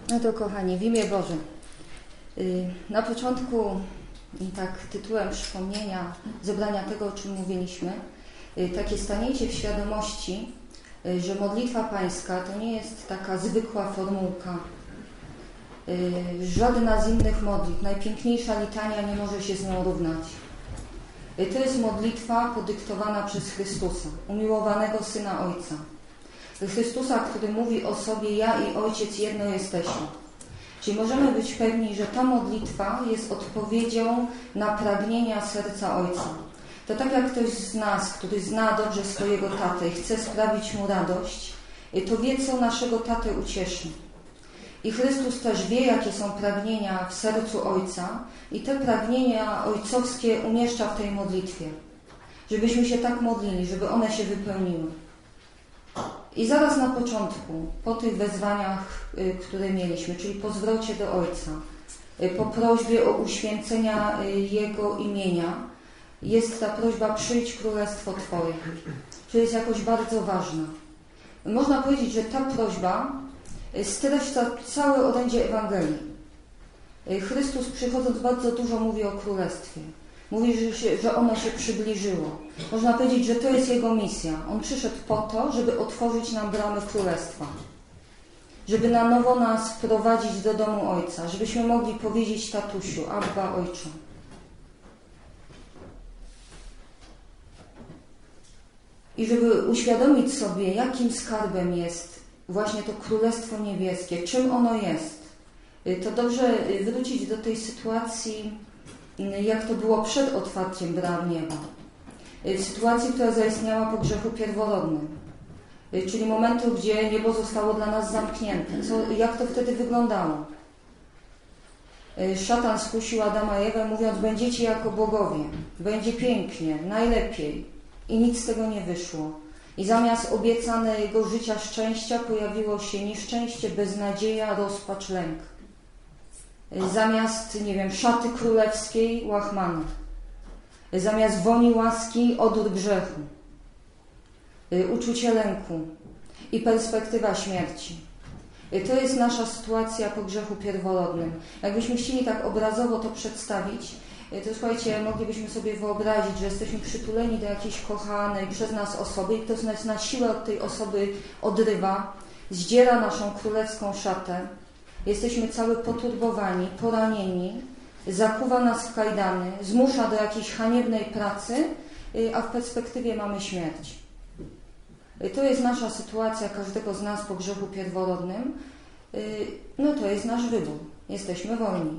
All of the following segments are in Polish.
No to kochani, w imię Boże. Na początku, tak tytułem przypomnienia, zebrania tego, o czym mówiliśmy, takie staniecie w świadomości, że modlitwa pańska to nie jest taka zwykła formułka. Żadna z innych modlitw, najpiękniejsza litania nie może się z nią równać. To jest modlitwa podyktowana przez Chrystusa, umiłowanego Syna Ojca. Chrystusa, który mówi o sobie: ja i Ojciec jedno jesteśmy. Czyli możemy być pewni, że ta modlitwa jest odpowiedzią na pragnienia serca Ojca. To tak jak ktoś z nas, który zna dobrze swojego tatę i chce sprawić mu radość, to wie, co naszego tatę ucieszy. I Chrystus też wie, jakie są pragnienia w sercu Ojca i te pragnienia ojcowskie umieszcza w tej modlitwie. Żebyśmy się tak modlili, żeby one się wypełniły. I zaraz na początku, po tych wezwaniach, które mieliśmy, czyli po zwrocie do Ojca, po prośbie o uświęcenia Jego imienia, jest ta prośba: przyjdź królestwo Twoje, czyli jest jakoś bardzo ważna. Można powiedzieć, że ta prośba streszcza całe orędzie Ewangelii. Chrystus, przychodząc, bardzo dużo mówi o królestwie. Mówi, że ono się przybliżyło. Można powiedzieć, że to jest Jego misja. On przyszedł po to, żeby otworzyć nam bramy królestwa. Żeby na nowo nas wprowadzić do domu Ojca. Żebyśmy mogli powiedzieć: tatusiu, Abba, Ojcze. I żeby uświadomić sobie, jakim skarbem jest właśnie to Królestwo Niebieskie, czym ono jest, to dobrze wrócić do tej sytuacji, jak to było przed otwarciem bram nieba. W sytuacji, która zaistniała po grzechu pierworodnym. Czyli momentu, gdzie niebo zostało dla nas zamknięte. Jak to wtedy wyglądało? Szatan skusił Adama i Ewę, mówiąc: będziecie jako bogowie, będzie pięknie, najlepiej. I nic z tego nie wyszło. I zamiast obiecanego życia szczęścia pojawiło się nieszczęście, beznadzieja, rozpacz, lęk. Zamiast, szaty królewskiej, łachmana. Zamiast woni łaski, odór grzechu. Uczucie lęku i perspektywa śmierci. To jest nasza sytuacja po grzechu pierworodnym. Jakbyśmy chcieli tak obrazowo to przedstawić, to słuchajcie, moglibyśmy sobie wyobrazić, że jesteśmy przytuleni do jakiejś kochanej przez nas osoby i ktoś nas na siłę od tej osoby odrywa, zdziera naszą królewską szatę. Jesteśmy cały poturbowani, poranieni, zakuwa nas w kajdany, zmusza do jakiejś haniebnej pracy, a w perspektywie mamy śmierć. To jest nasza sytuacja każdego z nas po grzechu pierworodnym. To jest nasz wybór. Jesteśmy wolni.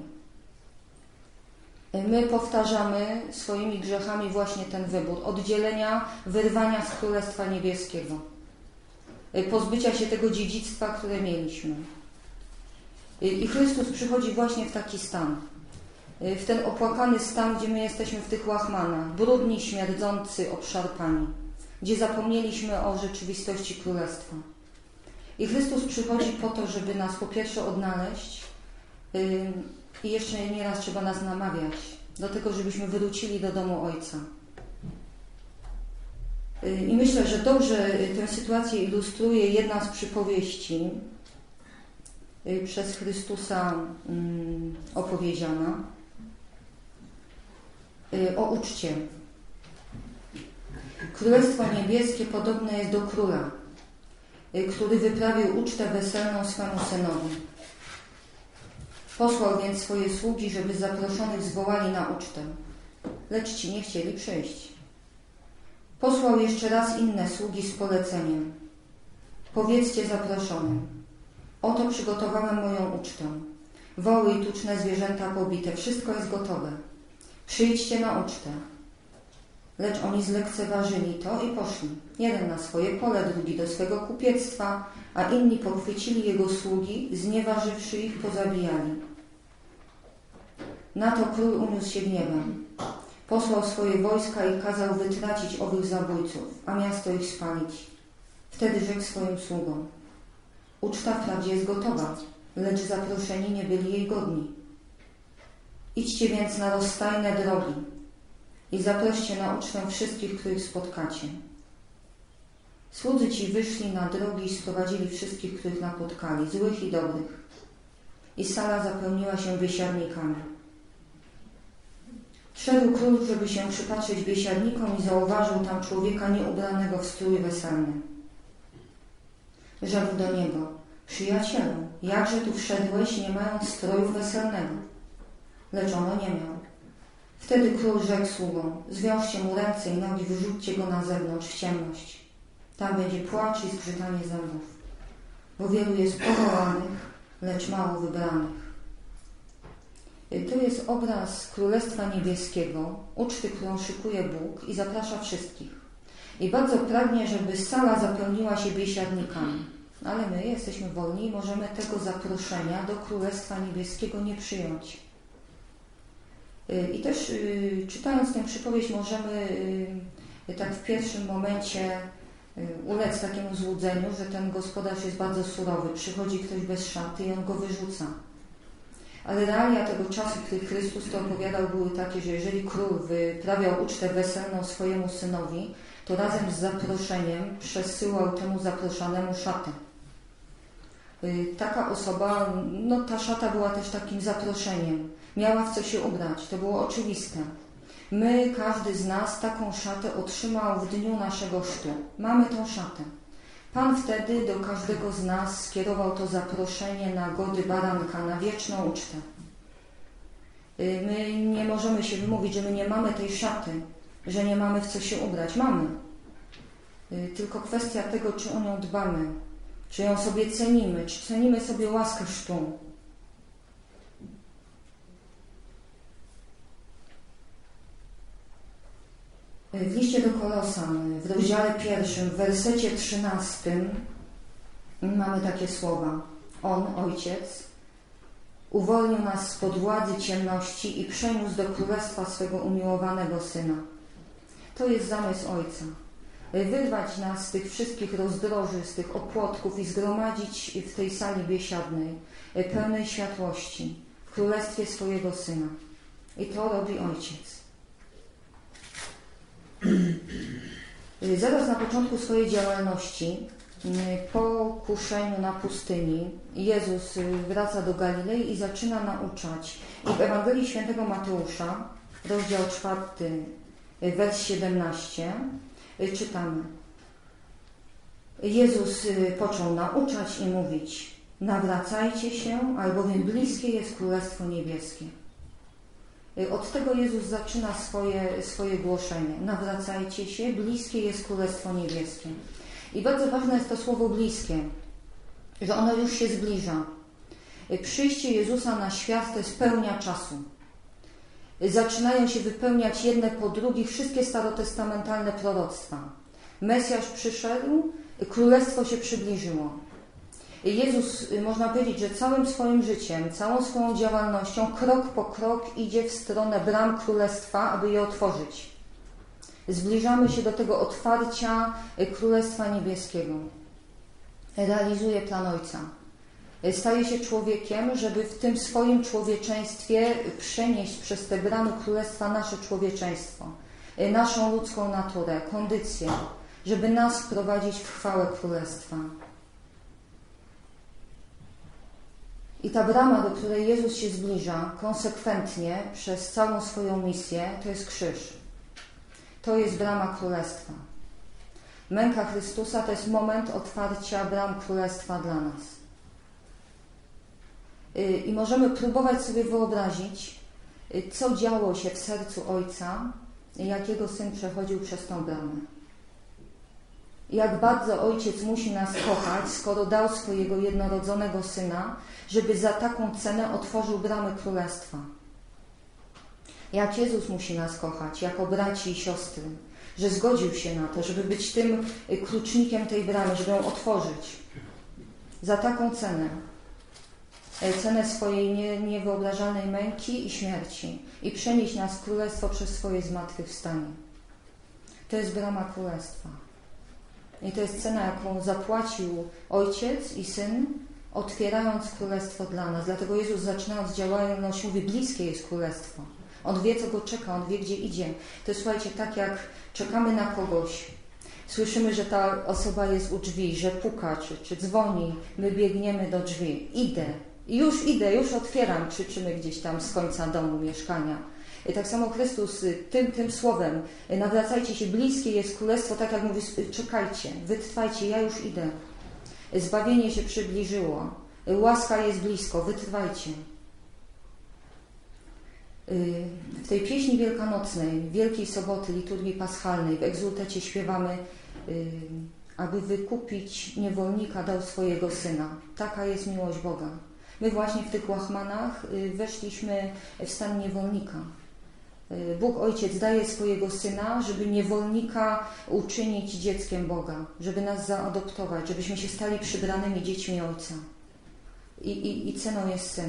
My powtarzamy swoimi grzechami właśnie ten wybór. Oddzielenia, wyrwania z Królestwa Niebieskiego. Pozbycia się tego dziedzictwa, które mieliśmy. I Chrystus przychodzi właśnie w taki stan. W ten opłakany stan, gdzie my jesteśmy w tych łachmanach. Brudni, śmierdzący, obszarpani. Gdzie zapomnieliśmy o rzeczywistości Królestwa. I Chrystus przychodzi po to, żeby nas po pierwsze odnaleźć i jeszcze nieraz trzeba nas namawiać do tego, żebyśmy wrócili do domu Ojca. I myślę, że dobrze tę sytuację ilustruje jedna z przypowieści przez Chrystusa opowiedziana o uczcie. Królestwo Niebieskie podobne jest do króla, który wyprawił ucztę weselną swemu synowi. Posłał więc swoje sługi, żeby zaproszonych zwołali na ucztę, lecz ci nie chcieli przyjść. Posłał jeszcze raz inne sługi z poleceniem: powiedzcie zaproszonym: oto przygotowałem moją ucztę. Woły i tuczne zwierzęta pobite, wszystko jest gotowe. Przyjdźcie na ucztę. Lecz oni zlekceważyli to i poszli. Jeden na swoje pole, drugi do swego kupiectwa, a inni pochwycili jego sługi, znieważywszy ich, pozabijali. Na to król uniósł się gniewem. Posłał swoje wojska i kazał wytracić owych zabójców, a miasto ich spalić. Wtedy rzekł swoim sługom: uczta wprawdzie jest gotowa, lecz zaproszeni nie byli jej godni. Idźcie więc na rozstajne drogi i zaproście na ucztę wszystkich, których spotkacie. Słudzy ci wyszli na drogi i sprowadzili wszystkich, których napotkali, złych i dobrych. i sala zapełniła się biesiadnikami. Wszedł król, żeby się przypatrzeć biesiadnikom i zauważył tam człowieka nieubranego w strój weselny. Rzekł do niego: przyjacielu, jakże tu wszedłeś, nie mając stroju weselnego? Lecz ono nie miał. Wtedy król rzekł sługom: zwiążcie mu ręce i nogi, wyrzućcie go na zewnątrz w ciemność. Tam będzie płacz i zgrzytanie zębów, bo wielu jest powołanych, lecz mało wybranych. To jest obraz Królestwa Niebieskiego, uczty, którą szykuje Bóg i zaprasza wszystkich. I bardzo pragnie, żeby sala zapełniła się biesiadnikami. Ale my jesteśmy wolni i możemy tego zaproszenia do Królestwa Niebieskiego nie przyjąć. I też czytając tę przypowieść możemy tak w pierwszym momencie ulec takiemu złudzeniu, że ten gospodarz jest bardzo surowy. Przychodzi ktoś bez szaty i on go wyrzuca. Ale realia tego czasu, kiedy Chrystus to opowiadał, były takie, że jeżeli król wyprawiał ucztę weselną swojemu synowi, to razem z zaproszeniem przesyłał temu zaproszonemu szatę. Taka osoba, ta szata była też takim zaproszeniem. Miała w co się ubrać, to było oczywiste. My, każdy z nas taką szatę otrzymał w dniu naszego chrztu. Mamy tą szatę. Pan wtedy do każdego z nas skierował to zaproszenie na gody baranka, na wieczną ucztę. My nie możemy się wymówić, że my nie mamy tej szaty, że nie mamy w co się ubrać. Mamy. Tylko kwestia tego, czy o nią dbamy, czy ją sobie cenimy, czy cenimy sobie łaskę chrztu. W liście do Kolosan, w rozdziale 1, w wersecie 13 mamy takie słowa. On, Ojciec, uwolnił nas spod władzy ciemności i przeniósł do królestwa swego umiłowanego Syna. To jest zamysł Ojca. Wyrwać nas z tych wszystkich rozdroży, z tych opłotków i zgromadzić w tej sali biesiadnej, pełnej światłości, w królestwie swojego Syna. I to robi Ojciec. Zaraz na początku swojej działalności, po kuszeniu na pustyni, Jezus wraca do Galilei i zaczyna nauczać. I w Ewangelii Świętego Mateusza, rozdział 4, wers 17, czytamy: Jezus począł nauczać i mówić: nawracajcie się, albowiem bliskie jest Królestwo Niebieskie. Od tego Jezus zaczyna swoje głoszenie. Nawracajcie się, bliskie jest Królestwo Niebieskie. I bardzo ważne jest to słowo bliskie, że ono już się zbliża. Przyjście Jezusa na świat to jest pełnia czasu. Zaczynają się wypełniać jedne po drugich wszystkie starotestamentalne proroctwa. Mesjasz przyszedł, Królestwo się przybliżyło. Jezus, można powiedzieć, że całym swoim życiem, całą swoją działalnością, krok po krok idzie w stronę bram Królestwa, aby je otworzyć. Zbliżamy się do tego otwarcia Królestwa Niebieskiego. Realizuje plan Ojca. Staje się człowiekiem, żeby w tym swoim człowieczeństwie przenieść przez te bramy Królestwa nasze człowieczeństwo, naszą ludzką naturę, kondycję, żeby nas wprowadzić w chwałę Królestwa. I ta brama, do której Jezus się zbliża konsekwentnie przez całą swoją misję, to jest krzyż. To jest brama Królestwa. Męka Chrystusa to jest moment otwarcia bram Królestwa dla nas. I możemy próbować sobie wyobrazić, co działo się w sercu Ojca, jak Jego Syn przechodził przez tą bramę. Jak bardzo Ojciec musi nas kochać, skoro dał swojego jednorodzonego Syna, żeby za taką cenę otworzył bramy Królestwa. Jak Jezus musi nas kochać, jako braci i siostry, że zgodził się na to, żeby być tym klucznikiem tej bramy, żeby ją otworzyć. Za taką cenę. Cenę swojej niewyobrażalnej męki i śmierci i przenieść nas w Królestwo przez swoje zmartwychwstanie. To jest brama Królestwa. I to jest cena, jaką zapłacił Ojciec i Syn, otwierając Królestwo dla nas. Dlatego Jezus, zaczynając działalność, mówi: bliskie jest Królestwo. On wie, co go czeka, On wie, gdzie idzie. To jest, słuchajcie, tak jak czekamy na kogoś. Słyszymy, że ta osoba jest u drzwi, że puka, czy dzwoni. My biegniemy do drzwi. Idę. I już idę, już otwieram, krzyczymy gdzieś tam z końca domu, mieszkania. I tak samo Chrystus tym słowem, nawracajcie się, bliskie jest Królestwo, tak jak mówi, czekajcie, wytrwajcie, ja już idę. Zbawienie się przybliżyło, łaska jest blisko, wytrwajcie. W tej pieśni wielkanocnej, Wielkiej Soboty, liturgii paschalnej, w egzultecie śpiewamy, aby wykupić niewolnika, dał swojego Syna. Taka jest miłość Boga. My właśnie w tych łachmanach weszliśmy w stan niewolnika. Bóg Ojciec daje swojego Syna, żeby niewolnika uczynić dzieckiem Boga, żeby nas zaadoptować, żebyśmy się stali przybranymi dziećmi Ojca. I ceną jest Syn.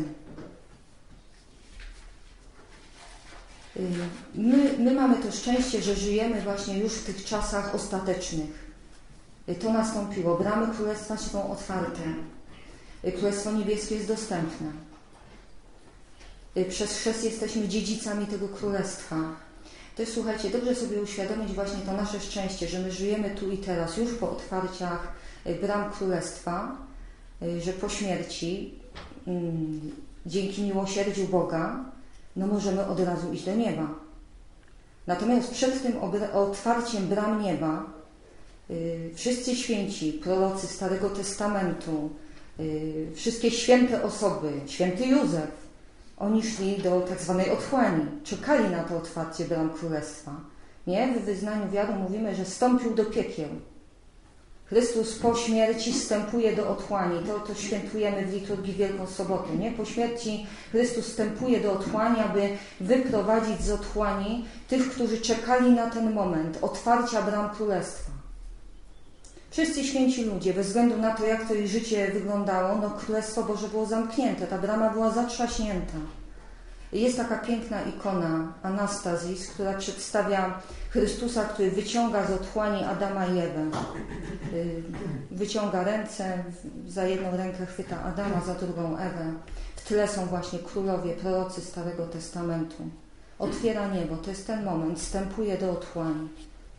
My mamy to szczęście, że żyjemy właśnie już w tych czasach ostatecznych. To nastąpiło. Bramy Królestwa są otwarte. Królestwo Niebieskie jest dostępne. Przez chrzest jesteśmy dziedzicami tego Królestwa. Też słuchajcie, dobrze sobie uświadomić właśnie to nasze szczęście, że my żyjemy tu i teraz, już po otwarciach bram Królestwa, że po śmierci, dzięki miłosierdziu Boga, możemy od razu iść do nieba. Natomiast przed tym otwarciem bram nieba wszyscy święci, prorocy Starego Testamentu, wszystkie święte osoby, święty Józef, oni szli do tak zwanej otchłani, czekali na to otwarcie bram Królestwa. Nie? W wyznaniu wiary mówimy, że wstąpił do piekieł. Chrystus po śmierci wstępuje do otchłani. To świętujemy w liturgii Wielką Sobotę. Nie? Po śmierci Chrystus wstępuje do otchłani, aby wyprowadzić z otchłani tych, którzy czekali na ten moment otwarcia bram Królestwa. Wszyscy święci ludzie, bez względu na to, jak to ich życie wyglądało, Królestwo Boże było zamknięte, ta brama była zatrzaśnięta. Jest taka piękna ikona Anastazis, która przedstawia Chrystusa, który wyciąga z otchłani Adama i Ewę. Wyciąga ręce, za jedną rękę chwyta Adama, za drugą Ewę. W tle są właśnie królowie, prorocy Starego Testamentu. Otwiera niebo, to jest ten moment, wstępuje do otchłani.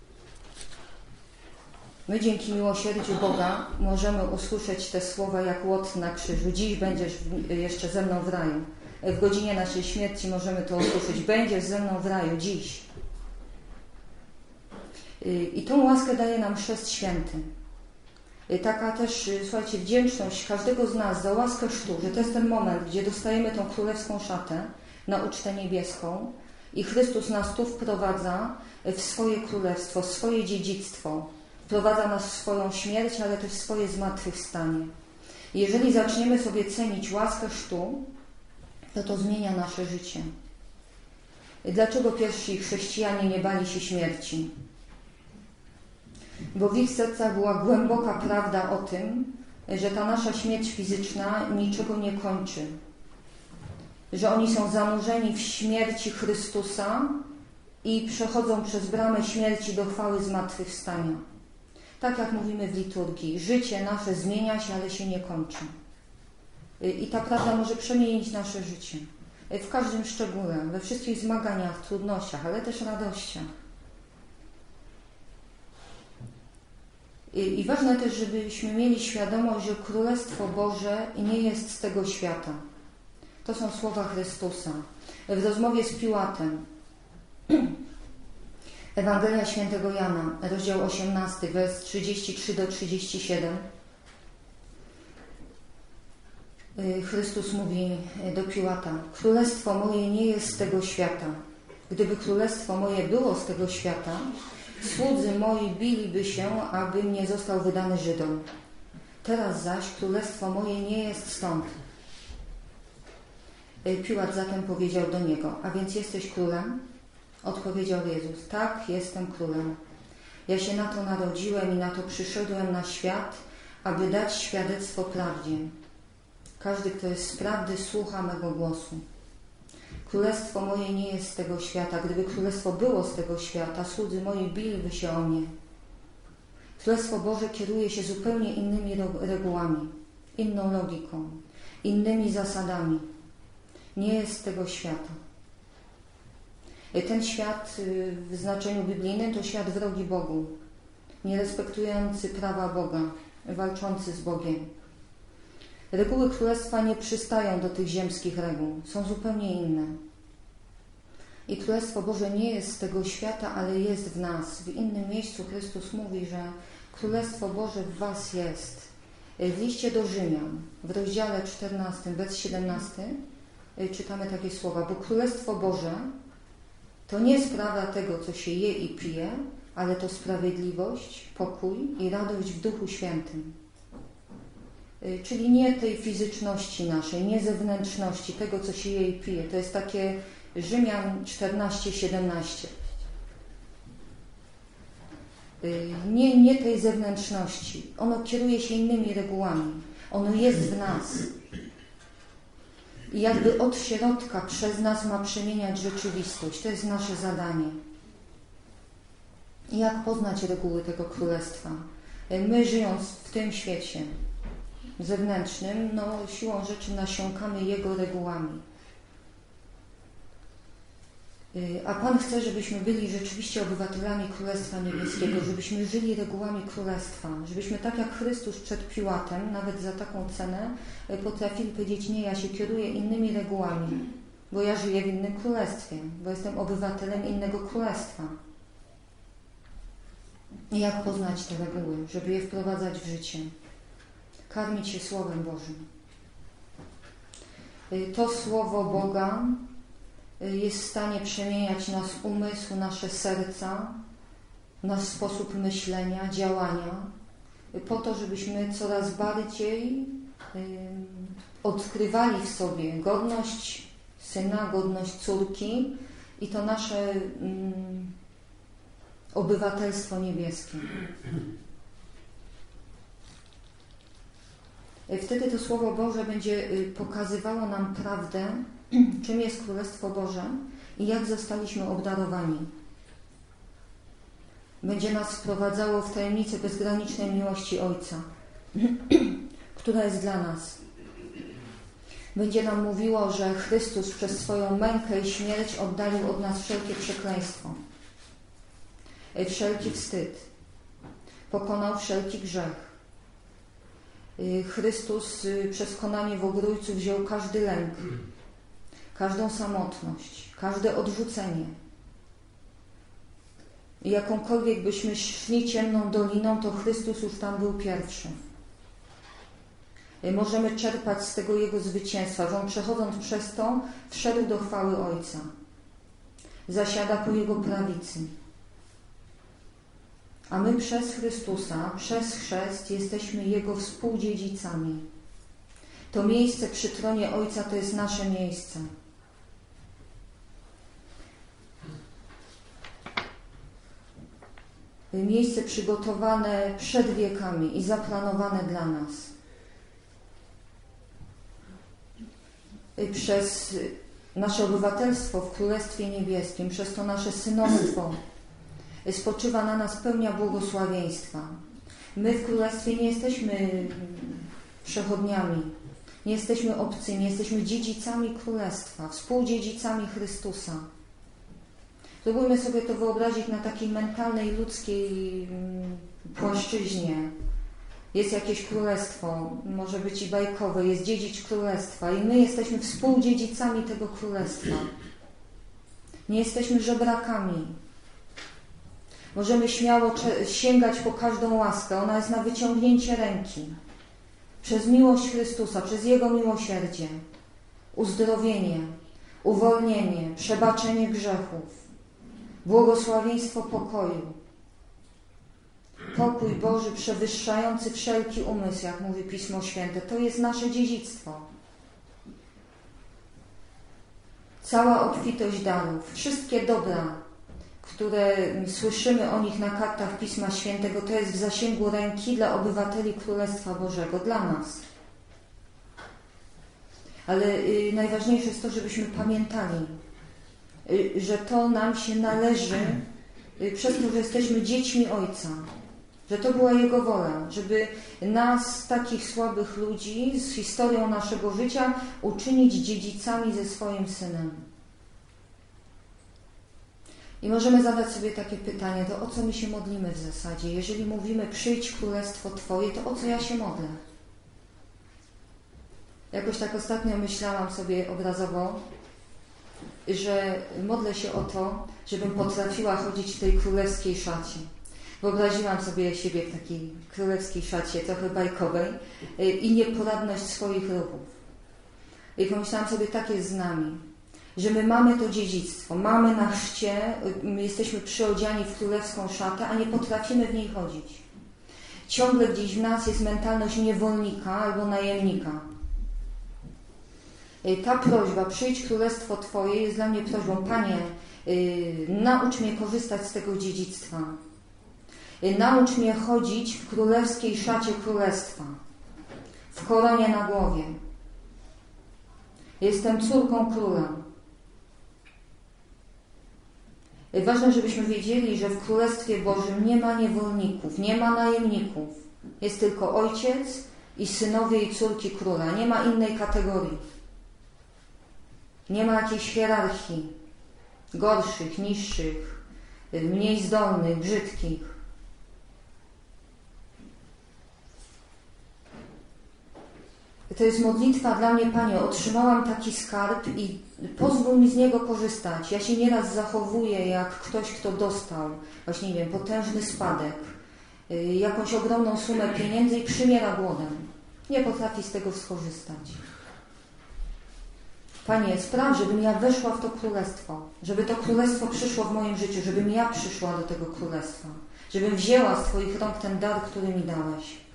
My dzięki miłosierdziu Boga możemy usłyszeć te słowa jak łot na krzyżu. Dziś będziesz jeszcze ze mną w raju. W godzinie naszej śmierci możemy to usłyszeć. Będziesz ze mną w raju dziś. I tą łaskę daje nam Chrzest Święty. Taka też, słuchajcie, wdzięczność każdego z nas za łaskę chrztu, że to jest ten moment, gdzie dostajemy tą królewską szatę na ucztę niebieską i Chrystus nas tu wprowadza w swoje królestwo, w swoje dziedzictwo. Wprowadza nas w swoją śmierć, ale też w swoje zmartwychwstanie. Jeżeli zaczniemy sobie cenić łaskę chrztu, to zmienia nasze życie. Dlaczego pierwsi chrześcijanie nie bali się śmierci? Bo w ich sercach była głęboka prawda o tym, że ta nasza śmierć fizyczna niczego nie kończy. Że oni są zanurzeni w śmierci Chrystusa i przechodzą przez bramę śmierci do chwały zmartwychwstania. Tak jak mówimy w liturgii, życie nasze zmienia się, ale się nie kończy. I ta prawda może przemienić nasze życie. W każdym szczególe, we wszystkich zmaganiach, trudnościach, ale też radościach. I ważne też, żebyśmy mieli świadomość, że Królestwo Boże nie jest z tego świata. To są słowa Chrystusa. W rozmowie z Piłatem. Ewangelia Świętego Jana, rozdział 18, wers 33-37. Chrystus mówi do Piłata: Królestwo moje nie jest z tego świata. Gdyby królestwo moje było z tego świata, słudzy moi biliby się, abym nie został wydany Żydom. Teraz zaś królestwo moje nie jest stąd. Piłat zatem powiedział do niego: a więc jesteś królem? Odpowiedział Jezus: tak, jestem królem. Ja się na to narodziłem i na to przyszedłem na świat, aby dać świadectwo prawdzie. Każdy, kto jest z prawdy, słucha mego głosu. Królestwo moje nie jest z tego świata. Gdyby królestwo było z tego świata, słudzy moi biliby się o mnie. Królestwo Boże kieruje się zupełnie innymi regułami, inną logiką, innymi zasadami. Nie jest z tego świata. Ten świat w znaczeniu biblijnym to świat wrogi Bogu, nierespektujący prawa Boga, walczący z Bogiem. Reguły Królestwa nie przystają do tych ziemskich reguł, są zupełnie inne. I Królestwo Boże nie jest z tego świata, ale jest w nas. W innym miejscu Chrystus mówi, że Królestwo Boże w was jest. W liście do Rzymian, w rozdziale 14, wers 17 czytamy takie słowa, bo Królestwo Boże to nie sprawa tego, co się je i pije, ale to sprawiedliwość, pokój i radość w Duchu Świętym. Czyli nie tej fizyczności naszej, nie zewnętrzności, tego, co się je i pije. To jest takie Rzymian 14:17. Nie tej zewnętrzności. Ono kieruje się innymi regułami. Ono jest w nas. I jakby od środka przez nas ma przemieniać rzeczywistość. To jest nasze zadanie. I jak poznać reguły tego Królestwa? My, żyjąc w tym świecie zewnętrznym, siłą rzeczy nasiąkamy Jego regułami. A Pan chce, żebyśmy byli rzeczywiście obywatelami Królestwa Niebieskiego, żebyśmy żyli regułami Królestwa, żebyśmy tak jak Chrystus przed Piłatem, nawet za taką cenę, potrafili powiedzieć, nie, ja się kieruję innymi regułami, bo ja żyję w innym królestwie, bo jestem obywatelem innego królestwa. I jak poznać te reguły, żeby je wprowadzać w życie? Karmić się Słowem Bożym. To Słowo Boga jest w stanie przemieniać nasz umysł, nasze serca, nasz sposób myślenia, działania, po to, żebyśmy coraz bardziej odkrywali w sobie godność syna, godność córki i to nasze obywatelstwo niebieskie. Wtedy to Słowo Boże będzie pokazywało nam prawdę, czym jest Królestwo Boże i jak zostaliśmy obdarowani. Będzie nas wprowadzało w tajemnicę bezgranicznej miłości Ojca, która jest dla nas. Będzie nam mówiło, że Chrystus przez swoją mękę i śmierć oddalił od nas wszelkie przekleństwo, wszelki wstyd, pokonał wszelki grzech. Chrystus przez konanie w Ogrójcu wziął każdy lęk, każdą samotność, każde odrzucenie. I jakąkolwiek byśmy szli ciemną doliną, to Chrystus już tam był pierwszy. Możemy czerpać z tego Jego zwycięstwa, że On przechodząc przez to wszedł do chwały Ojca. Zasiada po Jego prawicy. A my przez Chrystusa, przez chrzest jesteśmy Jego współdziedzicami. To miejsce przy tronie Ojca to jest nasze miejsce. Miejsce przygotowane przed wiekami i zaplanowane dla nas. Przez nasze obywatelstwo w Królestwie Niebieskim, przez to nasze synostwo spoczywa na nas pełnia błogosławieństwa. My w Królestwie nie jesteśmy przechodniami, nie jesteśmy obcymi, jesteśmy dziedzicami Królestwa, współdziedzicami Chrystusa. Spróbujmy sobie to wyobrazić na takiej mentalnej, ludzkiej płaszczyźnie. Jest jakieś królestwo, może być i bajkowe, jest dziedzic królestwa i my jesteśmy współdziedzicami tego królestwa. Nie jesteśmy żebrakami. Możemy śmiało sięgać po każdą łaskę, ona jest na wyciągnięcie ręki. Przez miłość Chrystusa, przez Jego miłosierdzie, uzdrowienie, uwolnienie, przebaczenie grzechów, błogosławieństwo pokoju, pokój Boży przewyższający wszelki umysł, jak mówi Pismo Święte, to jest nasze dziedzictwo. Cała obfitość darów, wszystkie dobra, które słyszymy o nich na kartach Pisma Świętego, to jest w zasięgu ręki dla obywateli Królestwa Bożego, dla nas. Ale najważniejsze jest to, żebyśmy pamiętali, że to nam się należy przez to, że jesteśmy dziećmi Ojca, że to była Jego wola, żeby nas, takich słabych ludzi, z historią naszego życia, uczynić dziedzicami ze swoim Synem. I możemy zadać sobie takie pytanie, to o co my się modlimy w zasadzie? Jeżeli mówimy, przyjdź Królestwo Twoje, to o co ja się modlę? Jakoś tak ostatnio myślałam sobie obrazowo, że modlę się o to, żebym potrafiła chodzić w tej królewskiej szacie. Wyobraziłam sobie siebie w takiej królewskiej szacie, trochę bajkowej, i nieporadność swoich ruchów. I pomyślałam sobie, tak jest z nami, że my mamy to dziedzictwo, mamy na chrzcie, my jesteśmy przyodziani w królewską szatę, a nie potrafimy w niej chodzić. Ciągle gdzieś w nas jest mentalność niewolnika albo najemnika. Ta prośba, przyjdź królestwo Twoje, jest dla mnie prośbą, Panie, naucz mnie korzystać z tego dziedzictwa. Naucz mnie chodzić w królewskiej szacie królestwa, w koronie na głowie. Jestem córką króla. Ważne, żebyśmy wiedzieli, że w Królestwie Bożym nie ma niewolników, nie ma najemników. Jest tylko ojciec i synowie i córki króla. Nie ma innej kategorii. Nie ma jakiejś hierarchii. Gorszych, niższych, mniej zdolnych, brzydkich. To jest modlitwa dla mnie, Panie, otrzymałam taki skarb i pozwól mi z niego korzystać. Ja się nieraz zachowuję jak ktoś, kto dostał właśnie, nie wiem, potężny spadek, jakąś ogromną sumę pieniędzy i przymiera głodem. Nie potrafi z tego skorzystać. Panie, spraw, żebym ja weszła w to królestwo, żeby to królestwo przyszło w moim życiu, żebym ja przyszła do tego królestwa, żebym wzięła z Twoich rąk ten dar, który mi dałeś.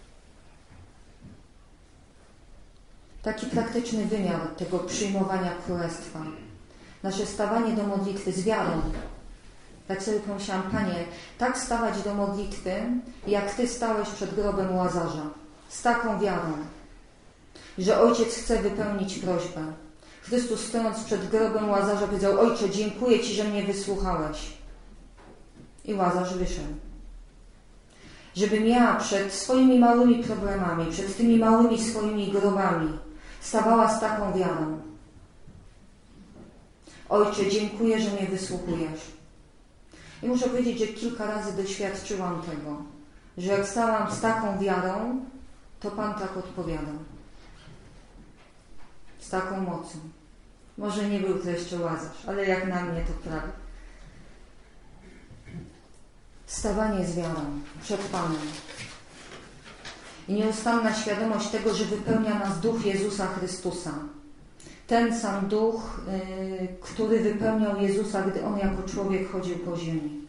Taki praktyczny wymiar tego przyjmowania królestwa. Nasze stawanie do modlitwy z wiarą. Tak sobie pomyślałam, Panie, tak stawać do modlitwy, jak Ty stałeś przed grobem Łazarza. Z taką wiarą, że Ojciec chce wypełnić prośbę. Chrystus, stojąc przed grobem Łazarza, powiedział, Ojcze, dziękuję Ci, że mnie wysłuchałeś. I Łazarz wyszedł. Żebym ja przed swoimi małymi problemami, przed tymi małymi swoimi grobami stawała z taką wiarą. Ojcze, dziękuję, że mnie wysłuchujesz. I muszę powiedzieć, że kilka razy doświadczyłam tego, że jak stałam z taką wiarą, to Pan tak odpowiadał. Z taką mocą. Może nie był to jeszcze Łazarz, ale jak na mnie to prawie. Stawanie z wiarą przed Panem. I nieustanna świadomość tego, że wypełnia nas Duch Jezusa Chrystusa. Ten sam Duch, który wypełniał Jezusa, gdy On jako człowiek chodził po ziemi.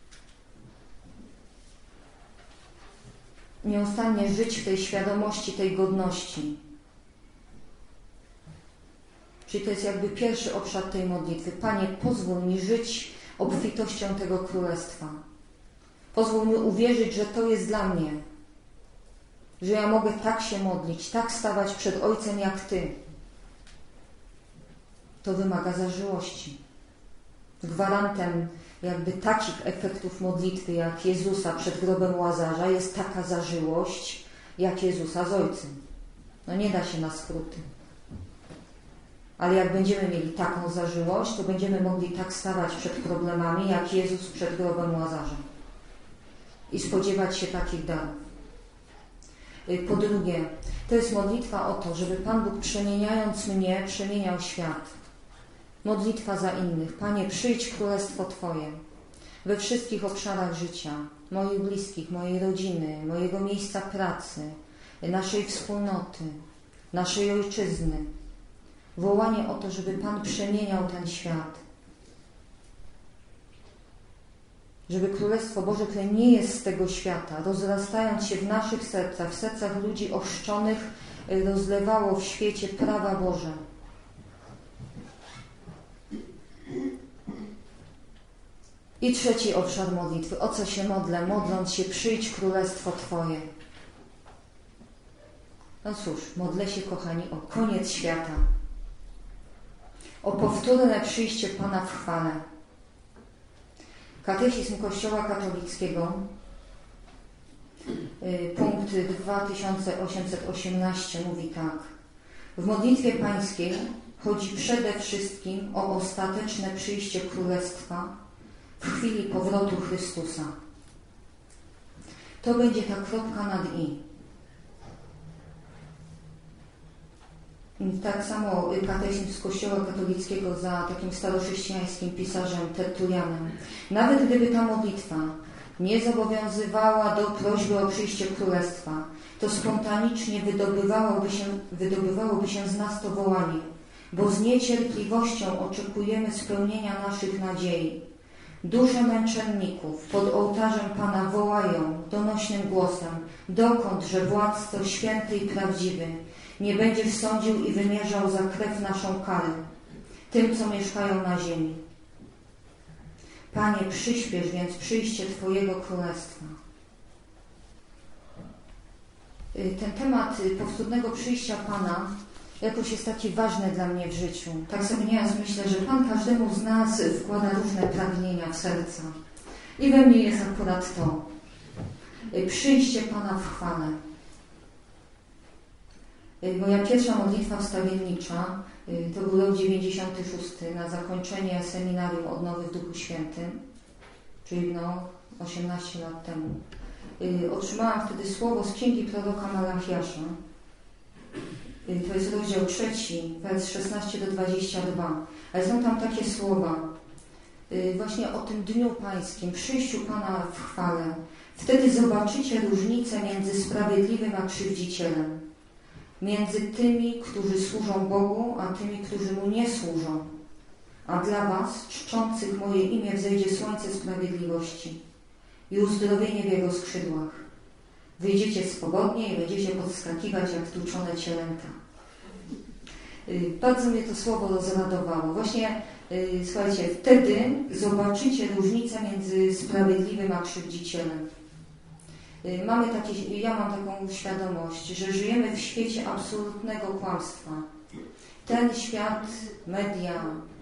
Nieustannie żyć w tej świadomości, tej godności. Czyli to jest jakby pierwszy obszar tej modlitwy. Panie, pozwól mi żyć obfitością tego królestwa. Pozwól mi uwierzyć, że to jest dla mnie. Że ja mogę tak się modlić, tak stawać przed Ojcem jak Ty. To wymaga zażyłości. Gwarantem jakby takich efektów modlitwy jak Jezusa przed grobem Łazarza jest taka zażyłość jak Jezusa z Ojcem. No nie da się na skróty. Ale jak będziemy mieli taką zażyłość, to będziemy mogli tak stawać przed problemami jak Jezus przed grobem Łazarza. I spodziewać się takich darów. Po drugie, to jest modlitwa o to, żeby Pan Bóg przemieniając mnie, przemieniał świat. Modlitwa za innych. Panie, przyjdź królestwo Twoje we wszystkich obszarach życia, moich bliskich, mojej rodziny, mojego miejsca pracy, naszej wspólnoty, naszej ojczyzny. Wołanie o to, żeby Pan przemieniał ten świat. Żeby Królestwo Boże, które nie jest z tego świata, rozrastając się w naszych sercach, w sercach ludzi ochrzczonych, rozlewało w świecie prawa Boże. I trzeci obszar modlitwy. O co się modlę? Modląc się, przyjdź Królestwo Twoje. No cóż, modlę się, kochani, o koniec świata. O powtórne przyjście Pana w chwale. Katechizm Kościoła katolickiego, punkt 2818 mówi tak. W modlitwie pańskiej chodzi przede wszystkim o ostateczne przyjście Królestwa w chwili powrotu Chrystusa. To będzie ta kropka nad i. Tak samo katechizm z Kościoła katolickiego za takim starochrześcijańskim pisarzem Tertulianem. Nawet gdyby ta modlitwa nie zobowiązywała do prośby o przyjście Królestwa, to spontanicznie wydobywałoby się z nas to wołanie, bo z niecierpliwością oczekujemy spełnienia naszych nadziei. Dusze męczenników pod ołtarzem Pana wołają donośnym głosem, dokądże władco święty i prawdziwy nie będziesz sądził i wymierzał za krew naszą karę, tym, co mieszkają na ziemi. Panie, przyśpiesz więc przyjście Twojego Królestwa. Ten temat powtórnego przyjścia Pana jakoś jest taki ważny dla mnie w życiu. Tak sobie nieraz myślę, że Pan każdemu z nas wkłada różne pragnienia w serca. I we mnie jest akurat to. Przyjście Pana w chwale. Moja pierwsza modlitwa wstawiennicza to był rok 96, na zakończenie seminarium Odnowy w Duchu Świętym, czyli 18 lat temu. Otrzymałam wtedy słowo z księgi proroka Malachiasza. To jest rozdział 3, wers 16 do 22. Ale są tam takie słowa właśnie o tym Dniu Pańskim, przyjściu Pana w chwale. Wtedy zobaczycie różnicę między sprawiedliwym a krzywdzicielem, między tymi, którzy służą Bogu, a tymi, którzy Mu nie służą. A dla was, czczących moje imię, wzejdzie słońce sprawiedliwości i uzdrowienie w jego skrzydłach. Wyjdziecie swobodnie i będziecie podskakiwać jak tłuczone cielęta. Bardzo mnie to słowo rozradowało. Właśnie, słuchajcie, wtedy zobaczycie różnicę między sprawiedliwym a krzywdzicielem. Ja mam taką świadomość, że żyjemy w świecie absolutnego kłamstwa. Ten świat, media,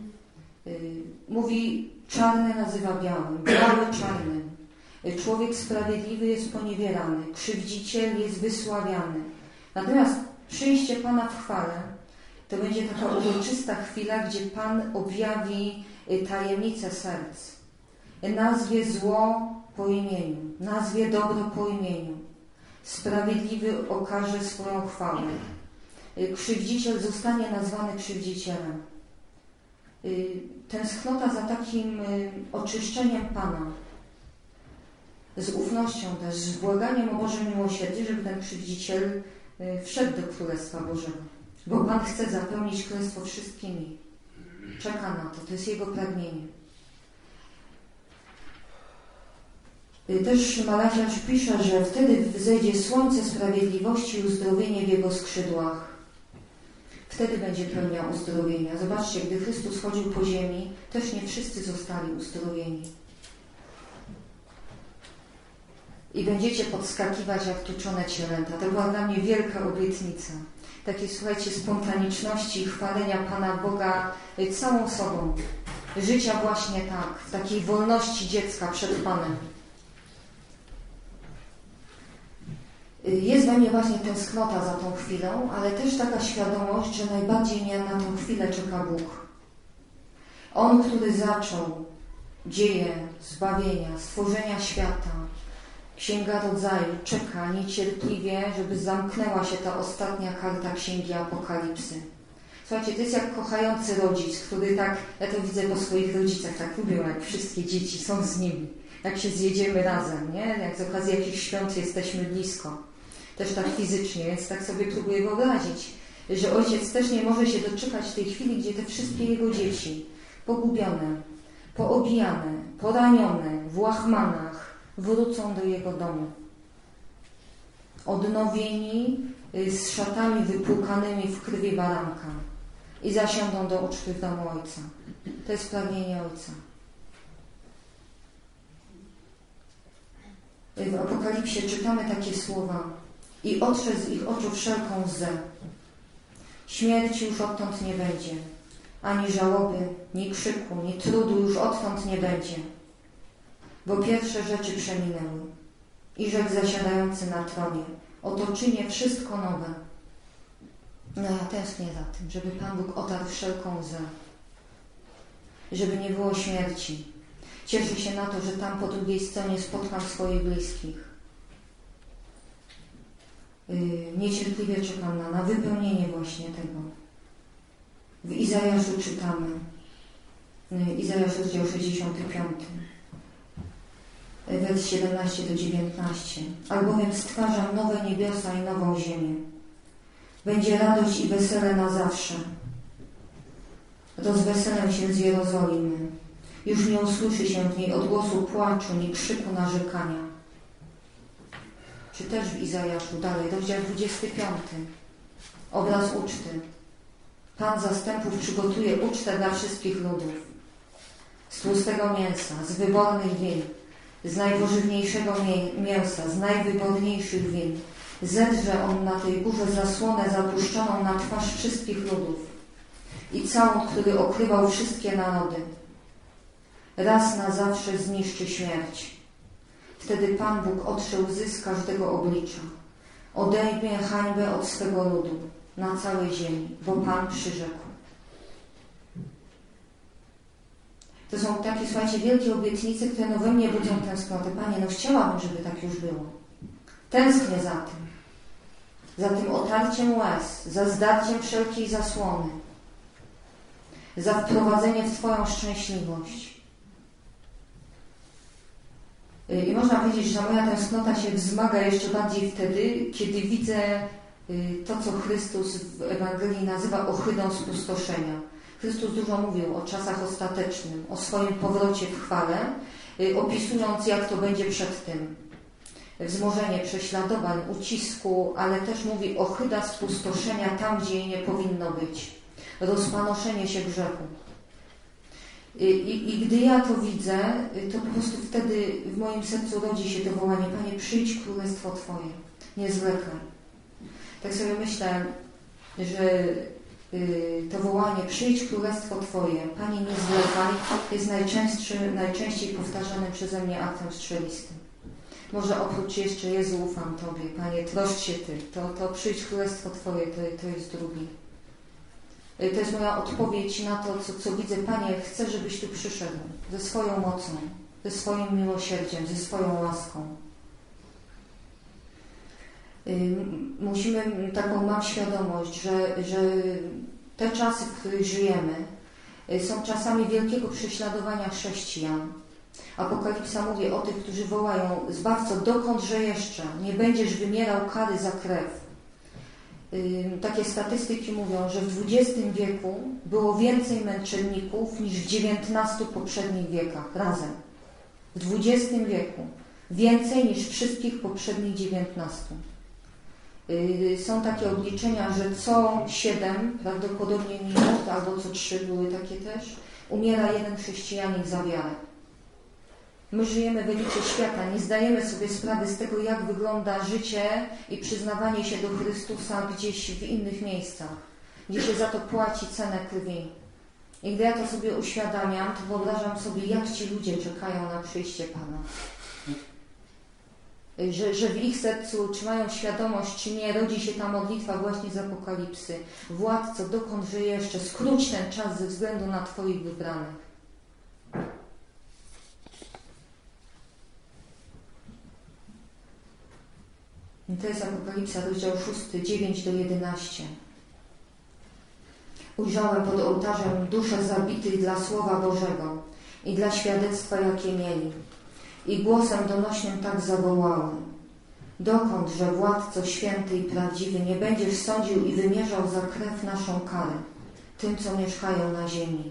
mówi czarne nazywa białym, biały czarnym. Człowiek sprawiedliwy jest poniewierany, krzywdziciel jest wysławiany. Natomiast przyjście Pana w chwale to będzie taka uroczysta chwila, gdzie Pan objawi tajemnicę serc. Nazwie zło po imieniu, nazwie dobro po imieniu. Sprawiedliwy okaże swoją chwałę. Krzywdziciel zostanie nazwany krzywdzicielem. Tęsknota za takim oczyszczeniem Pana, z ufnością też, z błaganiem o Boże miłosierdzie, żeby ten krzywdziciel wszedł do Królestwa Bożego. Bo Pan chce zapełnić Królestwo wszystkimi. Czeka na to, to jest Jego pragnienie. Też Malachiasz pisze, że wtedy wzejdzie słońce sprawiedliwości i uzdrowienie w Jego skrzydłach. Wtedy będzie pełnia uzdrowienia. Zobaczcie, gdy Chrystus chodził po ziemi, też nie wszyscy zostali uzdrowieni. I będziecie podskakiwać jak tuczone cielęta. To była dla mnie wielka obietnica. Takiej, słuchajcie, spontaniczności i chwalenia Pana Boga całą sobą. Życia właśnie tak, w takiej wolności dziecka przed Panem. Jest we mnie właśnie tęsknota za tą chwilą, ale też taka świadomość, że najbardziej mnie na tą chwilę czeka Bóg. On, który zaczął dzieje zbawienia, stworzenia świata, Księga Rodzaju, czeka niecierpliwie, żeby zamknęła się ta ostatnia karta Księgi Apokalipsy. Słuchajcie, to jest jak kochający rodzic, który tak, ja to widzę po swoich rodzicach, tak lubią, jak wszystkie dzieci są z nimi. Jak się zjedziemy razem, nie? Jak z okazji jakichś świąt jesteśmy blisko. Też tak fizycznie, więc tak sobie próbuję wyobrazić, że ojciec też nie może się doczekać tej chwili, gdzie te wszystkie jego dzieci, pogubione, poobijane, poranione, w łachmanach, wrócą do jego domu. Odnowieni, z szatami wypłukanymi w krwi baranka i zasiądą do uczty w domu Ojca. To jest pragnienie Ojca. W Apokalipsie czytamy takie słowa: i otrze z ich oczu wszelką łzę. Śmierci już odtąd nie będzie, ani żałoby, ni krzyku, ni trudu już odtąd nie będzie, bo pierwsze rzeczy przeminęły. I rzekł zasiadający na tronie: oto czynię wszystko nowe. No ja tęsknię za tym, żeby Pan Bóg otarł wszelką łzę, żeby nie było śmierci. Cieszę się na to, że tam po drugiej stronie spotkam swoich bliskich. Niecierpliwie czekam na wypełnienie właśnie tego. Izajaszu czytamy, Izajasz rozdział 65, wers 17 do 19. Albowiem stwarzam nowe niebiosa i nową ziemię. Będzie radość i wesele na zawsze. Rozweselę się z Jerozolimy. Już nie usłyszy się w niej odgłosu płaczu, ni krzyku narzekania. Czy też w Izajaszu, dalej, rozdział 25. Obraz uczty. Pan zastępów przygotuje ucztę dla wszystkich ludów. Z tłustego mięsa, z wybornych win, z najpożywniejszego mięsa, z najwyborniejszych win. Zedrze on na tej górze zasłonę zapuszczoną na twarz wszystkich ludów i całun, który okrywał wszystkie narody. Raz na zawsze zniszczy śmierć. Wtedy Pan Bóg otrze łzy z każdego oblicza. Odejmie hańbę od swego ludu na całej ziemi, bo Pan przyrzekł. To są takie, słuchajcie, wielkie obietnice, które we mnie budzą tęsknotę. Panie, chciałabym, żeby tak już było. Tęsknię za tym otarciem łez, za zdarciem wszelkiej zasłony, za wprowadzenie w Twoją szczęśliwość. I można powiedzieć, że moja tęsknota się wzmaga jeszcze bardziej wtedy, kiedy widzę to, co Chrystus w Ewangelii nazywa ohydą spustoszenia. Chrystus dużo mówił o czasach ostatecznym, o swoim powrocie w chwale, opisując, jak to będzie przed tym. Wzmożenie prześladowań, ucisku, ale też mówi ohyda spustoszenia tam, gdzie jej nie powinno być. Rozpanoszenie się grzechu. I gdy ja to widzę, to po prostu wtedy w moim sercu rodzi się to wołanie: Panie, przyjdź królestwo Twoje, nie zwlekaj. Tak sobie myślę, że to wołanie przyjdź królestwo Twoje, Panie, nie zwlekaj, jest najczęściej powtarzanym przeze mnie aktem strzelistym. Może oprócz jeszcze Jezu, ufam Tobie, Panie, troszcz się Ty, to przyjdź królestwo Twoje, to jest drugi. To jest moja odpowiedź na to, co widzę. Panie, chcę, żebyś Tu przyszedł ze swoją mocą, ze swoim miłosierdziem, ze swoją łaską. Mam świadomość, że te czasy, w których żyjemy, są czasami wielkiego prześladowania chrześcijan. Apokalipsa mówi o tych, którzy wołają: Zbawco, dokądże jeszcze? Nie będziesz wymierał kary za krew. Takie statystyki mówią, że w XX wieku było więcej męczenników niż w 19 poprzednich wiekach razem. W XX wieku więcej niż wszystkich poprzednich 19. Są takie obliczenia, że co 7, prawdopodobnie minut, albo co 3 były takie też, umiera jeden chrześcijanin za wiarę. My żyjemy w elicie świata, nie zdajemy sobie sprawy z tego, jak wygląda życie i przyznawanie się do Chrystusa gdzieś w innych miejscach, gdzie się za to płaci cenę krwi. I gdy ja to sobie uświadamiam, to wyobrażam sobie, jak ci ludzie czekają na przyjście Pana. Że w ich sercu, czy mają świadomość, czy nie, rodzi się ta modlitwa właśnie z Apokalipsy. Władco, dokądże jeszcze? Skróć ten czas ze względu na Twoich wybranych. I to jest Apokalipsa, rozdział 6, 9 do 11. Ujrzałem pod ołtarzem dusze zabitych dla Słowa Bożego i dla świadectwa, jakie mieli. I głosem donośnym tak zawołały: dokądże, Władco święty i prawdziwy, nie będziesz sądził i wymierzał za krew naszą karę tym, co mieszkają na ziemi?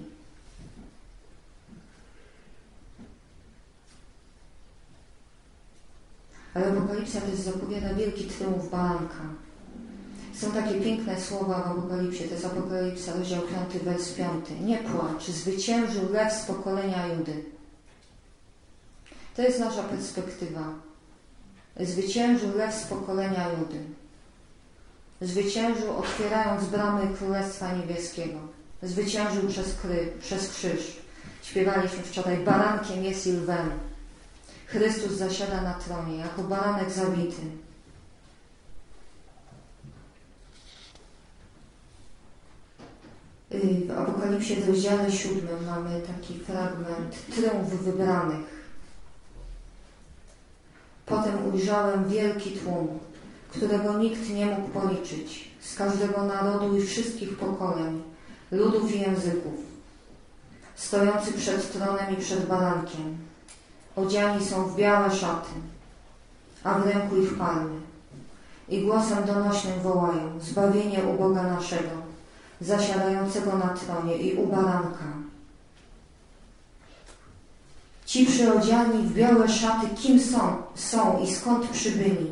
Ale Apokalipsa też zapowiada wielki tryumf baranka. Są takie piękne słowa w Apokalipsie. To jest Apokalipsa, rozdział 5, wers 5. Nie płacz, zwyciężył lew z pokolenia Judy. To jest nasza perspektywa. Zwyciężył lew z pokolenia Judy. Zwyciężył, otwierając bramy Królestwa Niebieskiego. Zwyciężył przez krzyż. Śpiewaliśmy wczoraj: barankiem jest i lwem. Chrystus zasiada na tronie jako baranek zabity. W Apokalipsie w rozdziale 7 mamy taki fragment: tryumf wybranych. Potem ujrzałem wielki tłum, którego nikt nie mógł policzyć, z każdego narodu i wszystkich pokoleń, ludów i języków, stojący przed tronem i przed barankiem. Odziani są w białe szaty, a w ręku ich palmy. I głosem donośnym wołają: zbawienie u Boga naszego, zasiadającego na tronie i u baranka. Ci przyodziani w białe szaty kim są i skąd przybyli?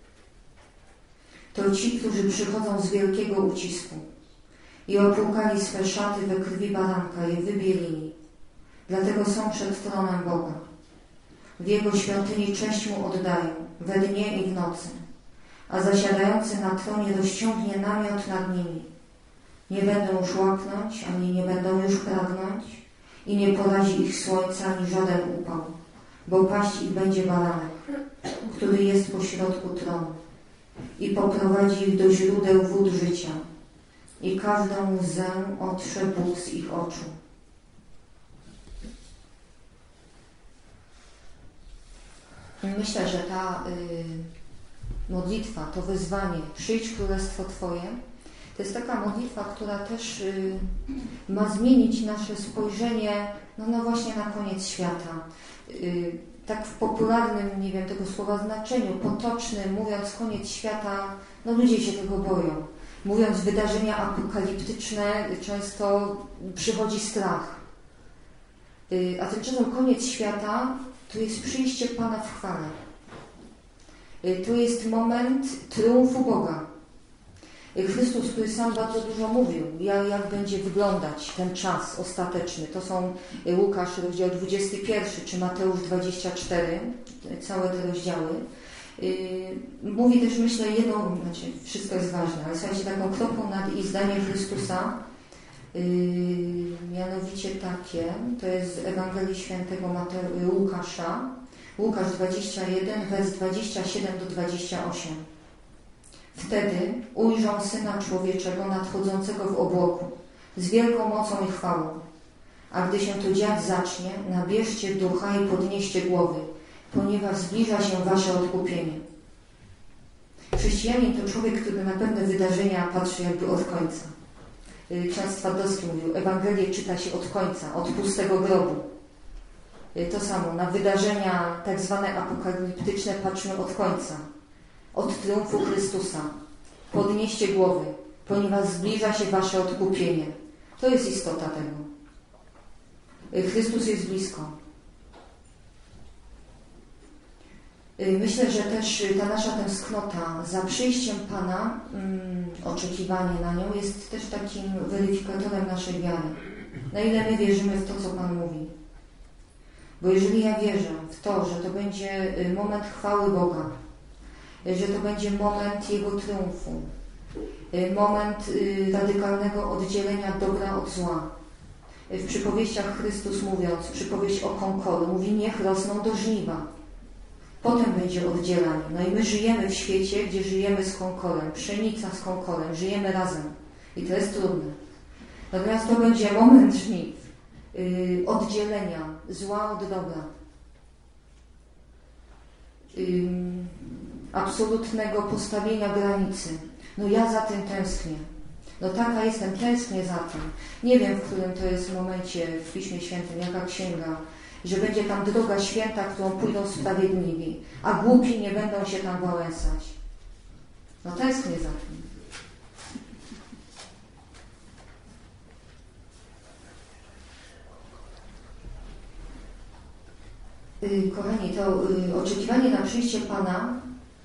To ci, którzy przychodzą z wielkiego ucisku i opłukali swe szaty we krwi baranka, je wybielili. Dlatego są przed tronem Boga. W Jego świątyni cześć Mu oddają, we dnie i w nocy, a zasiadający na tronie rozciągnie namiot nad nimi. Nie będą już łaknąć, ani nie będą już pragnąć i nie porazi ich słońca, ani żaden upał, bo paść ich będzie baranek, który jest pośrodku tronu i poprowadzi ich do źródeł wód życia i każdą łzę otrze Bóg z ich oczu. Myślę, że ta modlitwa, to wyzwanie, przyjdź królestwo Twoje, to jest taka modlitwa, która też ma zmienić nasze spojrzenie no właśnie na koniec świata. Tak w popularnym, nie wiem, tego słowa znaczeniu, potocznym, mówiąc koniec świata, no ludzie się tego boją. Mówiąc wydarzenia apokaliptyczne, często przychodzi strach. A tymczasem koniec świata to jest przyjście Pana w chwale. To jest moment triumfu Boga. Chrystus, który sam bardzo dużo mówił, jak będzie wyglądać ten czas ostateczny. To są Łukasz, rozdział 21, czy Mateusz 24, całe te rozdziały. Mówi też, myślę, wszystko jest ważne, ale słuchajcie, taką kropką nad i zdanie Chrystusa, mianowicie takie, to jest z Ewangelii Świętego Łukasza, Łukasz 21, wers 27 do 28. Wtedy ujrzą Syna Człowieczego nadchodzącego w obłoku, z wielką mocą i chwałą. A gdy się to dziać zacznie, nabierzcie ducha i podnieście głowy, ponieważ zbliża się wasze odkupienie. Chrześcijanin to człowiek, który na pewne wydarzenia patrzy jakby od końca. Ksiądz Twardowski mówił, Ewangelię czyta się od końca, od pustego grobu. To samo, na wydarzenia tak zwane apokaliptyczne patrzmy od końca. Od triumfu Chrystusa. Podnieście głowy, ponieważ zbliża się wasze odkupienie. To jest istota tego. Chrystus jest blisko. Myślę, że też ta nasza tęsknota za przyjściem Pana, oczekiwanie na nią jest też takim weryfikatorem naszej wiary. Na ile my wierzymy w to, co Pan mówi. Bo jeżeli ja wierzę w to, że to będzie moment chwały Boga, że to będzie moment Jego triumfu, moment radykalnego oddzielenia dobra od zła. W przypowieściach Chrystus mówiąc, przypowieść o konkoru, mówi niech rosną do żniwa. Potem będzie oddzielanie. No i my żyjemy w świecie, gdzie żyjemy z konkorem, pszenica z konkorem, żyjemy razem. I to jest trudne. Natomiast to będzie moment żniw, oddzielenia zła od dobra. Absolutnego postawienia granicy. No ja za tym tęsknię. No taka jestem, tęsknię za tym. Nie wiem, w którym to jest momencie w Piśmie Świętym, jaka księga, że będzie tam droga święta, którą pójdą sprawiedliwi, a głupi nie będą się tam wałęsać. No tęsknię za tym. Kochani, to oczekiwanie na przyjście Pana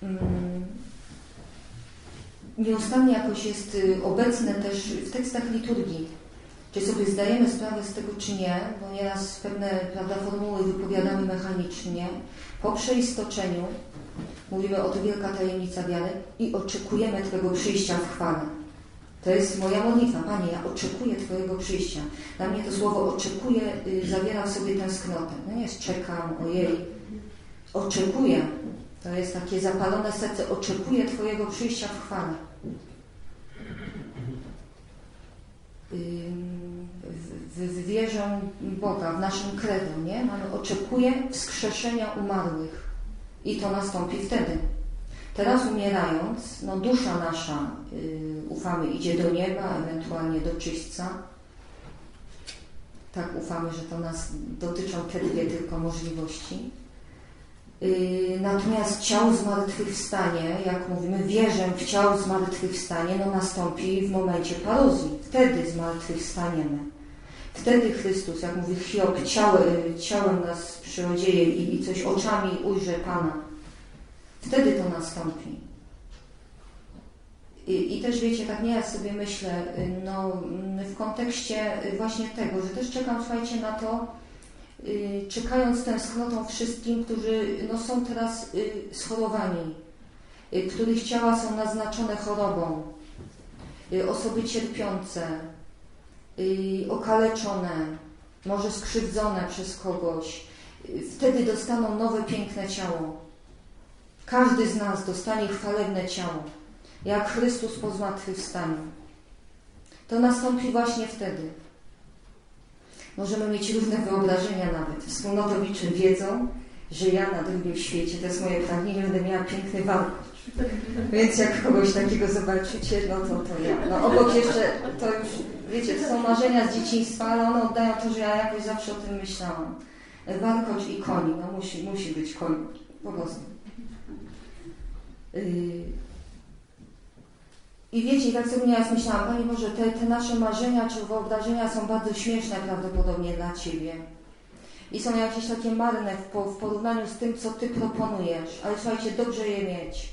nieustannie jakoś jest obecne też w tekstach liturgii. Czy sobie zdajemy sprawę z tego, czy nie, bo nieraz pewne formuły wypowiadamy mechanicznie. Po przeistoczeniu mówimy, oto wielka tajemnica wiary i oczekujemy Twojego przyjścia w chwale. To jest moja modlitwa. Panie, ja oczekuję Twojego przyjścia. Dla mnie to słowo oczekuję zawiera w sobie tęsknotę. No nie jest czekam, ojej. Oczekuję. To jest takie zapalone serce. Oczekuję Twojego przyjścia w chwale. W wierze Boga, w naszym credo, nie? Mamy oczekuję wskrzeszenia umarłych. I to nastąpi wtedy. Teraz umierając, no dusza nasza, ufamy, idzie do nieba, ewentualnie do czyśćca, tak ufamy, że to nas dotyczą te dwie tylko możliwości. Natomiast ciało zmartwychwstanie, jak mówimy, wierzę w ciało zmartwychwstanie, nastąpi w momencie paruzji. Wtedy zmartwychwstaniemy. Wtedy Chrystus, jak mówi Hiob, ciałem nas przyodzieje i coś oczami ujrzy Pana. Wtedy to nastąpi. I też wiecie, tak nie ja sobie myślę, w kontekście właśnie tego, że też czekam, słuchajcie, na to, czekając tęsknotą wszystkim, którzy są teraz schorowani, których ciała są naznaczone chorobą, osoby cierpiące, okaleczone, może skrzywdzone przez kogoś. Wtedy dostaną nowe, piękne ciało. Każdy z nas dostanie chwalebne ciało, jak Chrystus po zmartwychwstaniu. To nastąpi właśnie wtedy. Możemy mieć różne wyobrażenia nawet. Wspólnotowicze wiedzą, że ja na drugim świecie, to jest moje pragnienie, będę miała piękny warkocz. Więc jak kogoś takiego zobaczycie, to ja. Obok jeszcze, to już, wiecie, to są marzenia z dzieciństwa, ale one oddają to, że ja jakoś zawsze o tym myślałam. Warkocz i koń, musi być koń, po prostu. I wiecie, tak sobie nieraz myślałam, Panie Boże, te nasze marzenia czy wyobrażenia są bardzo śmieszne prawdopodobnie dla Ciebie. I są jakieś takie marne w porównaniu z tym, co Ty proponujesz. Ale słuchajcie, dobrze je mieć.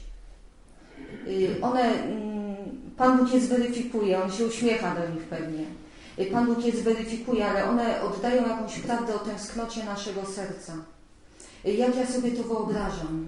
Pan Bóg je zweryfikuje, On się uśmiecha do nich pewnie. Pan Bóg je zweryfikuje, ale one oddają jakąś prawdę o tęsknocie naszego serca. Jak ja sobie to wyobrażam?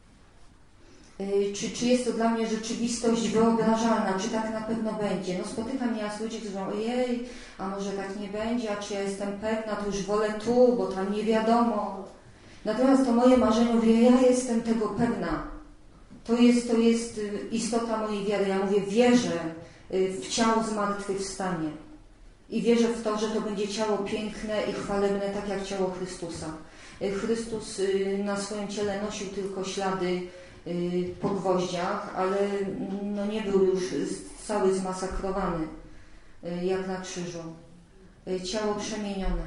Czy jest to dla mnie rzeczywistość wyobrażalna, czy tak na pewno będzie? Spotykam nieraz ludzi, którzy mówią, ojej, a może tak nie będzie, a czy ja jestem pewna, to już wolę tu, bo tam nie wiadomo. Natomiast to moje marzenie, mówię, ja jestem tego pewna. To jest istota mojej wiary. Ja mówię, wierzę w ciało zmartwychwstanie. I wierzę w to, że to będzie ciało piękne i chwalebne, tak jak ciało Chrystusa. Chrystus na swoim ciele nosił tylko ślady po gwoździach, ale nie był już cały zmasakrowany jak na krzyżu. Ciało przemienione.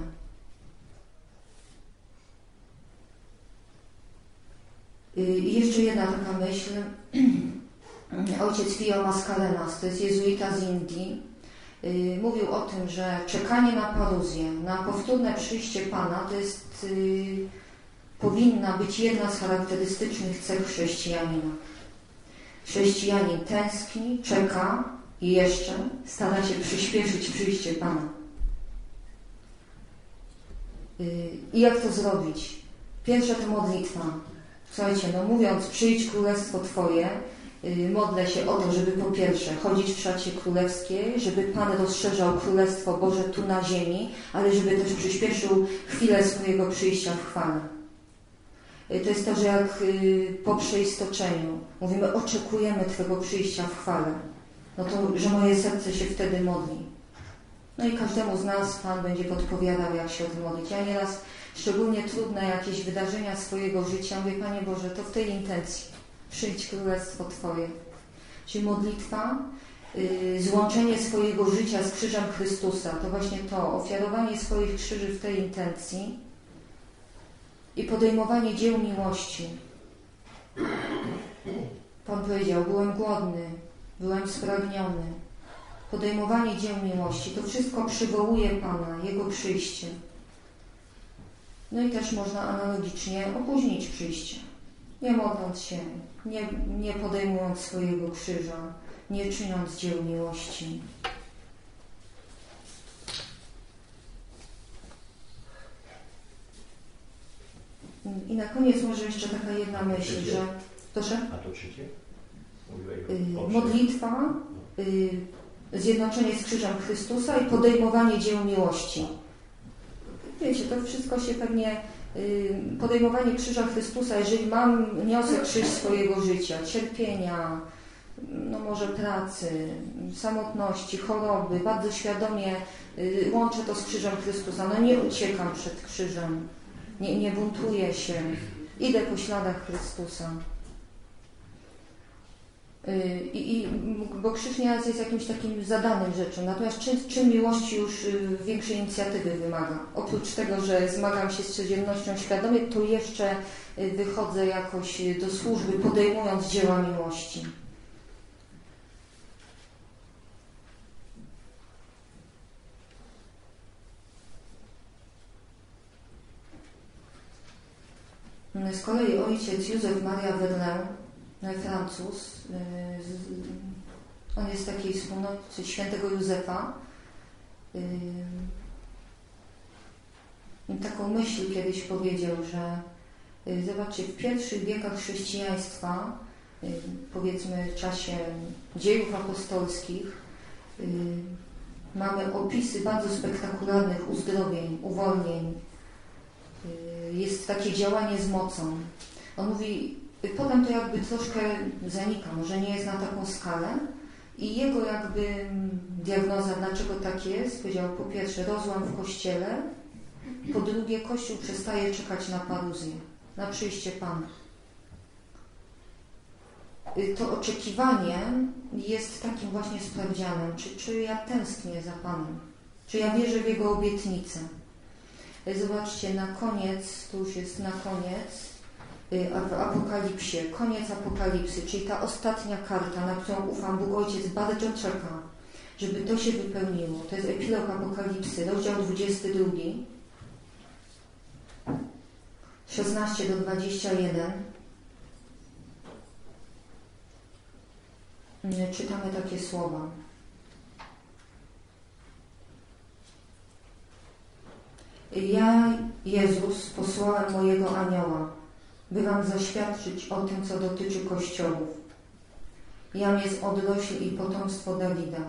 I jeszcze jedna taka myśl. Ojciec Pio Mascarenhas, to jest jezuita z Indii, mówił o tym, że czekanie na paruzję, na powtórne przyjście Pana, to jest powinna być jedna z charakterystycznych cech chrześcijanina. Chrześcijanin tęskni, czeka i jeszcze stara się przyspieszyć przyjście Pana. I jak to zrobić? Pierwsze to modlitwa. Słuchajcie, mówiąc przyjdź królestwo Twoje, modlę się o to, żeby po pierwsze chodzić w szacie królewskiej, żeby Pan rozszerzał Królestwo Boże tu na ziemi, ale żeby też przyspieszył chwilę swojego przyjścia w chwale. To jest to, że jak po przeistoczeniu mówimy, oczekujemy Twego przyjścia w chwale, to, że moje serce się wtedy modli. I każdemu z nas Pan będzie podpowiadał, jak się o tym modlić. Ja nieraz szczególnie trudne jakieś wydarzenia swojego życia mówię, Panie Boże, to w tej intencji przyjdź królestwo Twoje. Czyli modlitwa, złączenie swojego życia z krzyżem Chrystusa, to właśnie to, ofiarowanie swoich krzyży w tej intencji i podejmowanie dzieł miłości. Pan powiedział, byłem głodny, byłem spragniony. Podejmowanie dzieł miłości, to wszystko przywołuje Pana, Jego przyjście. I też można analogicznie opóźnić przyjście. Nie modląc się, nie podejmując swojego krzyża, nie czyniąc dzieł miłości. I na koniec może jeszcze taka jedna myśl, że... Proszę? A to trzecie? Modlitwa, zjednoczenie z krzyżem Chrystusa i podejmowanie dzieł miłości. Wiecie, to wszystko się pewnie... Podejmowanie krzyża Chrystusa, jeżeli niosę krzyż swojego życia, cierpienia, może pracy, samotności, choroby, bardzo świadomie łączę to z krzyżem Chrystusa. Nie uciekam przed krzyżem, nie buntuję się, idę po śladach Chrystusa. Bo krzyż nieraz jest jakimś takim zadanym rzeczą, natomiast czyn miłości już większej inicjatywy wymaga. Oprócz tego, że zmagam się z codziennością świadomie, to jeszcze wychodzę jakoś do służby, podejmując dzieła miłości. Z kolei ojciec Józef Maria Verlaine, Francuz, on jest z takiej wspólnoty świętego Józefa. Taką myśl kiedyś powiedział, że zobaczcie, w pierwszych wiekach chrześcijaństwa, powiedzmy w czasie dziejów apostolskich, mamy opisy bardzo spektakularnych uzdrowień, uwolnień. Jest takie działanie z mocą. On mówi, potem to jakby troszkę zanika, może nie jest na taką skalę i jego jakby diagnoza, dlaczego tak jest, powiedział, po pierwsze rozłam w Kościele, po drugie Kościół przestaje czekać na paruzję, na przyjście Pana. To oczekiwanie jest takim właśnie sprawdzianem, czy ja tęsknię za Panem, czy ja wierzę w Jego obietnicę. Zobaczcie, na koniec, to już jest na koniec, w Apokalipsie, koniec Apokalipsy, czyli ta ostatnia karta, na którą ufam, Bóg Ojciec bardzo czeka, żeby to się wypełniło. To jest epilog Apokalipsy, rozdział 22, 16 do 21. Czytamy takie słowa. Ja, Jezus, posłałem mojego anioła, by wam zaświadczyć o tym, co dotyczy kościołów. Jam jest odrośl i potomstwo Dawida.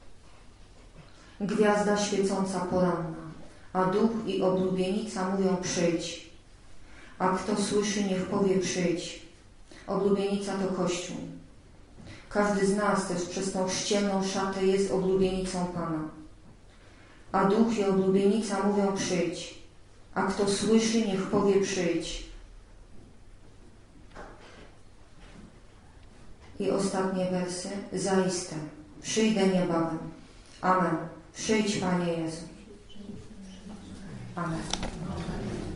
Gwiazda świecąca poranna, a duch i oblubienica mówią przyjdź. A kto słyszy, niech powie przyjdź. Oblubienica to Kościół. Każdy z nas też przez tą ściemną szatę jest oblubienicą Pana. A duch i oblubienica mówią przyjdź. A kto słyszy, niech powie przyjdź. I ostatnie wersy. Zaiste, przyjdę niebawem. Amen. Przyjdź, Panie Jezu. Amen.